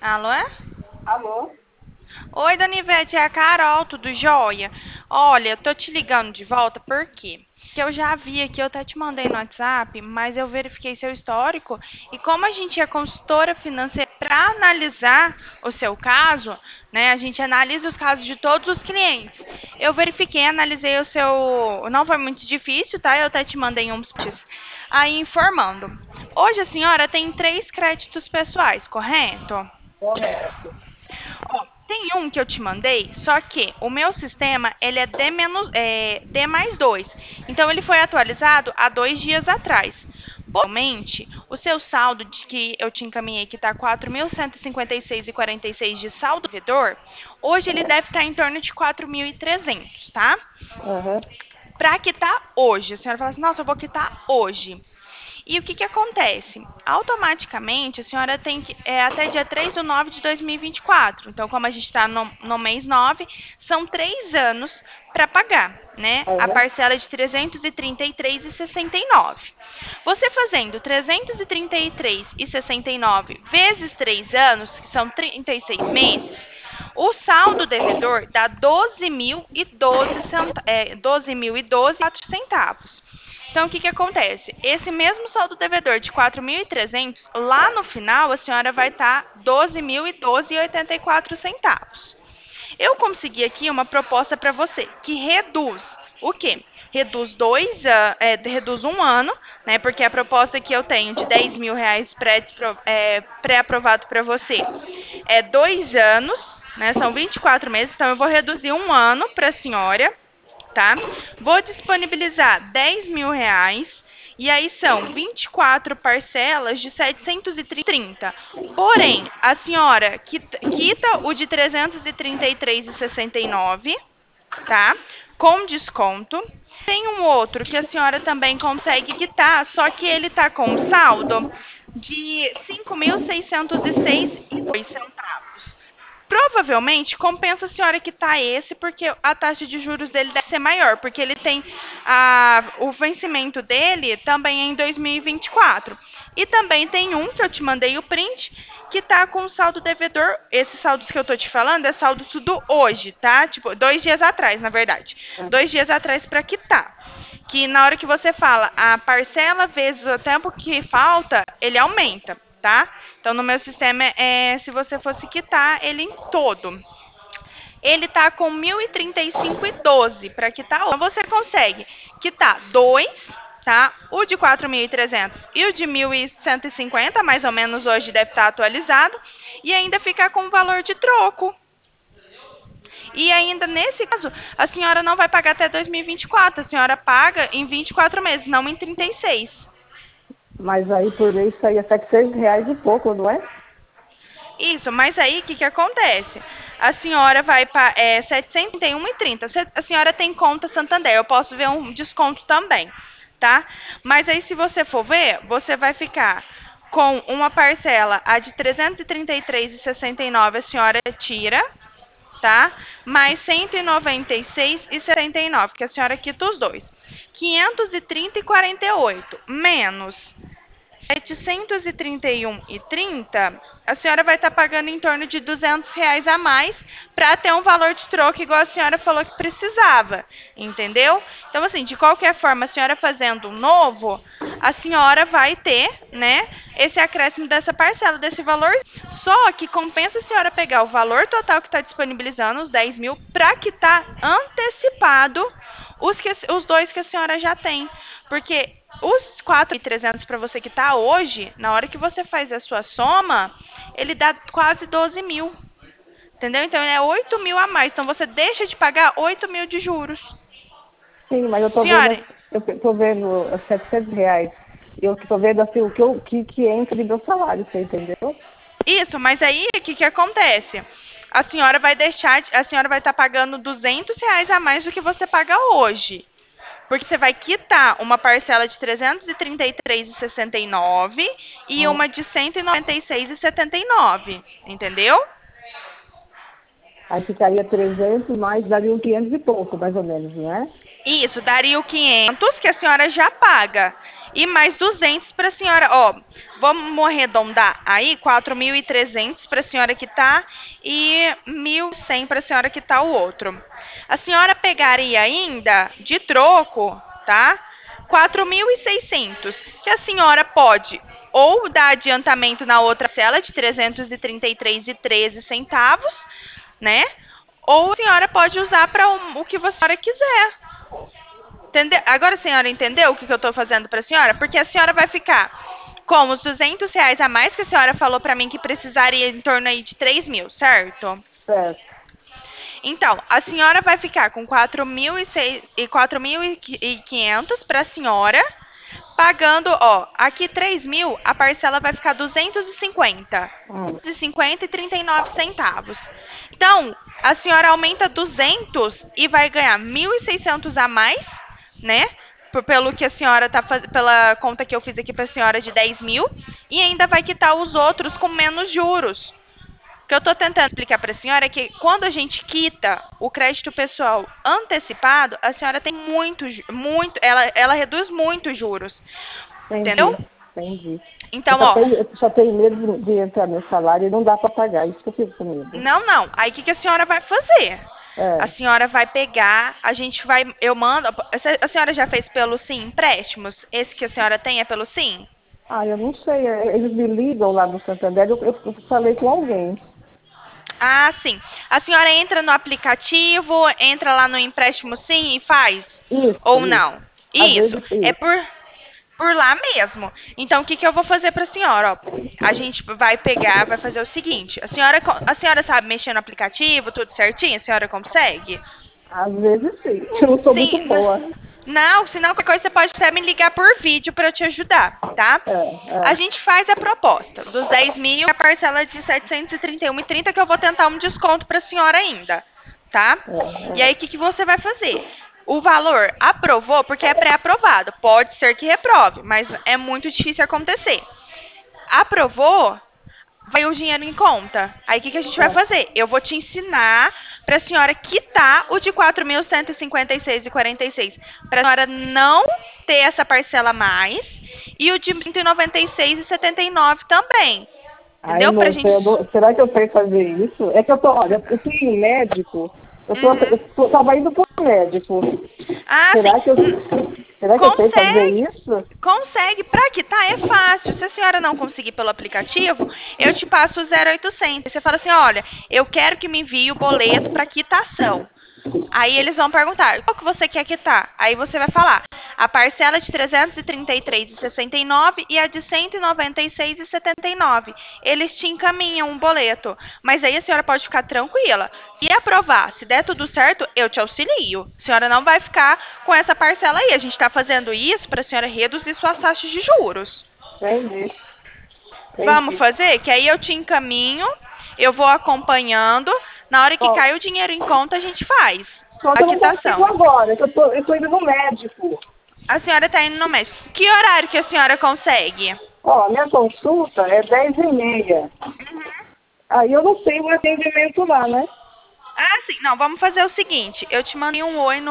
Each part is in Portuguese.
Alô? Alô? Oi, Donivete, é a Carol, tudo jóia? Olha, tô te ligando de volta porque eu já vi aqui, eu até te mandei no WhatsApp, mas eu verifiquei seu histórico e como a gente é consultora financeira para analisar o seu caso, né? A gente analisa os casos de todos os clientes. Eu verifiquei, analisei o seu, não foi muito difícil, tá? Eu até te mandei uns posts aí informando. Hoje a senhora tem 3 créditos pessoais, correto? Correto. Ó, tem um que eu te mandei, só que o meu sistema, ele é D mais 2. Então, ele foi atualizado há 2 dias atrás. Atualmente, o seu saldo de que eu te encaminhei, que está 4.156,46 de saldo devedor, hoje ele deve estar em torno de 4.300, tá? Aham. Para quitar hoje. A senhora fala assim, nossa, eu vou quitar hoje. E o que que acontece? Automaticamente, a senhora tem que, até dia 3/9 de 2024. Então, como a gente está no mês 9, são 3 anos para pagar, né? A Aham. parcela é de 333,69. Você fazendo 333,69 vezes 3 anos, que são 36 meses, o saldo devedor dá 12.012 centavos. Então, o que que acontece? Esse mesmo saldo devedor de 4.300, lá no final, a senhora vai estar 12.012,84 centavos. Eu consegui aqui uma proposta para você que reduz o quê? Reduz 1 ano, né? Porque a proposta que eu tenho de R$ 10.000 pré-aprovado para você é 2 anos, né? São 24 meses, então eu vou reduzir 1 ano para a senhora, tá? Vou disponibilizar R$ 10.000. E aí são 24 parcelas de 730. Porém, a senhora quita o de 333,69, tá? Com desconto. Tem um outro que a senhora também consegue quitar, só que ele tá com saldo de 5.606,02 centavos. Provavelmente compensa a senhora quitar esse, porque a taxa de juros dele deve ser maior, porque ele tem o vencimento dele também é em 2024. E também tem um que eu te mandei o print, que tá com saldo devedor. Esses saldos que eu tô te falando é saldo tudo hoje, tá? Tipo, 2 dias atrás, na verdade. 2 dias atrás para quitar. Que na hora que você fala a parcela vezes o tempo que falta, ele aumenta, tá? Então, no meu sistema, se você fosse quitar ele em todo, ele tá com 1.035,12 para quitar. Então, você consegue quitar dois, tá? O de 4.300 e o de 1.150, mais ou menos hoje deve estar atualizado, e ainda ficar com o valor de troco. E ainda nesse caso, a senhora não vai pagar até 2024, a senhora paga em 24 meses, não em 36. Mas aí por isso aí é R$ 700 e pouco, não é? Isso, mas aí o que que acontece? A senhora vai para 731,30. A senhora tem conta Santander, eu posso ver um desconto também, tá? Mas aí se você for ver, você vai ficar com uma parcela, a de 333,69 a senhora tira, tá? Mais 196,79, que a senhora quita os dois. 530,48 menos 731,30, a senhora vai estar pagando em torno de R$ 200 a mais para ter um valor de troco igual a senhora falou que precisava, entendeu? Então, assim, de qualquer forma, a senhora fazendo um novo, a senhora vai ter, né, esse acréscimo dessa parcela, desse valor. Só que compensa a senhora pegar o valor total que está disponibilizando, os 10.000, para quitar antecipado os dois que a senhora já tem. Porque os 4.300 para você quitar hoje, na hora que você faz a sua soma, ele dá quase 12.000. Entendeu? Então, é 8.000 a mais. Então, você deixa de pagar 8.000 de juros. Sim, mas Senhora, eu tô vendo R$ 700. Eu tô vendo assim o que entra de meu salário, você entendeu? isso, mas aí o que que acontece? A senhora vai estar pagando R$ 200 a mais do que você paga hoje. Porque você vai quitar uma parcela de 333,69 e Ah, uma de 196,79, entendeu? aí ficaria 300, mais daria 500 e pouco, mais ou menos, não é? Isso, daria o 500 que a senhora já paga. E mais 200 para a senhora, ó, vamos arredondar aí, 4.300 para a senhora quitar e 1.100 para a senhora quitar o outro. A senhora pegaria ainda de troco, tá? 4.600, que a senhora pode ou dar adiantamento na outra cela de 333,13 centavos, né? Ou a senhora pode usar para o que a senhora quiser. Entendeu? Agora a senhora entendeu o que eu estou fazendo para a senhora? Porque a senhora vai ficar com os R$ 200 a mais que a senhora falou para mim que precisaria em torno aí de 3.000, certo? Certo. Então, a senhora vai ficar com 4.500 para a senhora, pagando, ó, aqui 3.000, a parcela vai ficar 250. Hum. 250 e 39 centavos. Então, a senhora aumenta 200 e vai ganhar 1.600 a mais, né? Pelo que a senhora tá pela conta que eu fiz aqui para a senhora de 10.000, e ainda vai quitar os outros com menos juros. O que eu estou tentando explicar para a senhora é que quando a gente quita o crédito pessoal antecipado, a senhora tem ela reduz muito os juros. Entendi, Entendeu? entendi. Então, ó, Eu só tenho medo de entrar meu salário e não dá para pagar. Isso que eu fico com medo. não. Aí o que a senhora vai fazer? A É. senhora vai pegar, a gente vai, eu mando, a senhora já fez pelo Sim empréstimos? Esse que a senhora tem é pelo Sim? Ah, eu não sei. Eles me ligam lá no Santander. Eu falei com alguém. Ah, sim. A senhora entra no aplicativo, entra lá no empréstimo Sim e faz? Isso, Ou isso. não? Às Isso, vezes é isso. por lá mesmo. Então, o que eu vou fazer para a senhora? Ó, a gente vai pegar, vai fazer o seguinte: a senhora sabe mexer no aplicativo, tudo certinho? A senhora consegue? Às vezes sim. Eu não sou muito Sim. boa. Não, senão qualquer coisa você pode até me ligar por vídeo para eu te ajudar, tá? É, A é, gente faz a proposta dos 10.000, a parcela de 731,30 que eu vou tentar um desconto para a senhora ainda, tá? E aí, o é. que você vai fazer? O valor aprovou porque é pré-aprovado. Pode ser que reprove, mas é muito difícil acontecer. Aprovou, vai o dinheiro em conta. Aí o que a gente vai É. fazer? Eu vou te ensinar para a senhora quitar o de 4.156,46, para a senhora não ter essa parcela a mais, e o de 196,79 também. Ai, Entendeu? Pra moça, gente. será que eu sei fazer isso? É que olha, eu fui em médico, Uhum. tava indo pro médico. Ah, sim. Será que eu, será que eu sei fazer Consegue. isso? Consegue. Pra quitar é fácil. Se a senhora não conseguir pelo aplicativo, eu te passo o 0800. Você fala assim: olha, eu quero que me envie o boleto para quitação. Aí eles vão perguntar, qual que você quer quitar? Aí você vai falar, a parcela de 333,69 e a de 196,79. Eles te encaminham um boleto. Mas aí a senhora pode ficar tranquila. Se aprovar, se der tudo certo, eu te auxilio. A senhora não vai ficar com essa parcela aí. A gente está fazendo isso para a senhora reduzir suas taxas de juros. Entendi, Vamos entendi. fazer? Que aí eu te encaminho, eu vou acompanhando. Na hora que Só, cai o dinheiro em conta, a gente faz só que a eu não consigo quitação. agora, que eu tô indo no médico. A senhora está indo no médico. Que horário que a senhora consegue? Ó, minha consulta é 10h30. Aí eu não tenho o atendimento lá, né? Ah, sim. Não, vamos fazer o seguinte. Eu te mandei um oi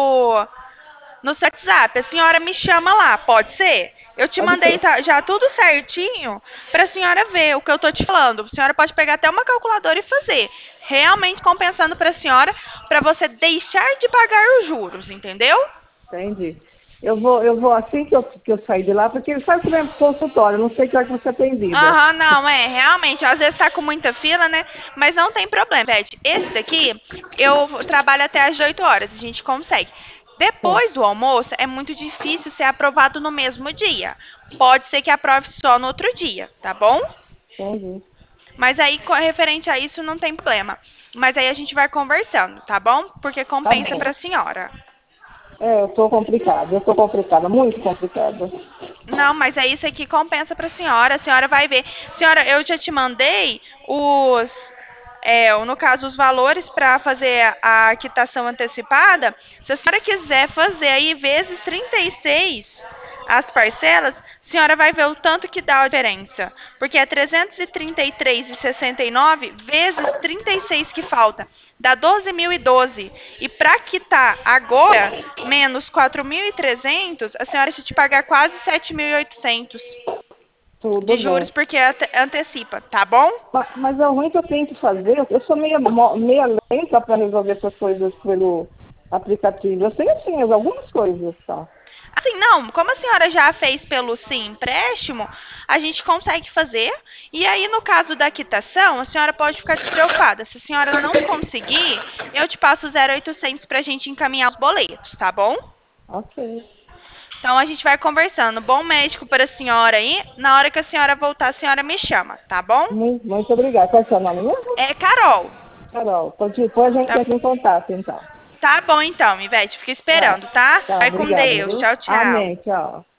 no seu WhatsApp. A senhora me chama lá, pode ser? Eu te Pode mandei ser. já tudo certinho para a senhora ver o que eu tô te falando. A senhora pode pegar até uma calculadora e fazer. Realmente compensando para a senhora, para você deixar de pagar os juros, entendeu? Entendi. Eu vou assim que eu sair de lá, porque sabe como é consultório, eu não sei que hora que você é atendida. Aham, não, realmente, às vezes tá com muita fila, né? Mas não tem problema, Pet. Esse daqui, eu trabalho até às 8 horas, a gente consegue. É, Depois do almoço, é muito difícil ser aprovado no mesmo dia. Pode ser que aprove só no outro dia, tá bom? entendi. Mas aí, referente a isso, não tem problema. Mas aí a gente vai conversando, tá bom? Porque Tá compensa bom. pra senhora. É, eu tô complicada, muito complicada. Não, mas é isso aqui compensa pra senhora. A senhora vai ver. Senhora, eu já te mandei no caso, os valores para fazer a quitação antecipada. Se a senhora quiser fazer aí vezes 36 as parcelas, senhora vai ver o tanto que dá a diferença. Porque é 333,69 vezes 36 que falta. Dá 12.012. E para quitar agora, menos 4.300, a senhora vai te pagar quase 7.800 Tudo de bem. juros, porque antecipa, tá bom? Mas é ruim que eu tenho que fazer. Eu sou meia lenta para resolver essas coisas pelo aplicativo. Eu sei assim, algumas coisas, tá? Assim, não, como a senhora já fez pelo Sim Empréstimo, a gente consegue fazer. E aí, no caso da quitação, a senhora pode ficar despreocupada. Se a senhora não conseguir, eu te passo 0,800 para a gente encaminhar os boletos, tá bom? Ok. Então, a gente vai conversando. Bom médico para a senhora aí. Na hora que a senhora voltar, a senhora me chama, tá bom? Muito obrigada. Qual é o seu nome mesmo? É Carol. Carol. Depois a gente Tá, entra em contato, então. tá bom, então, Ivete. Fica Tá. esperando, tá? Tá, Vai com obrigada, Deus. viu? Tchau, tchau. Amém. Tchau.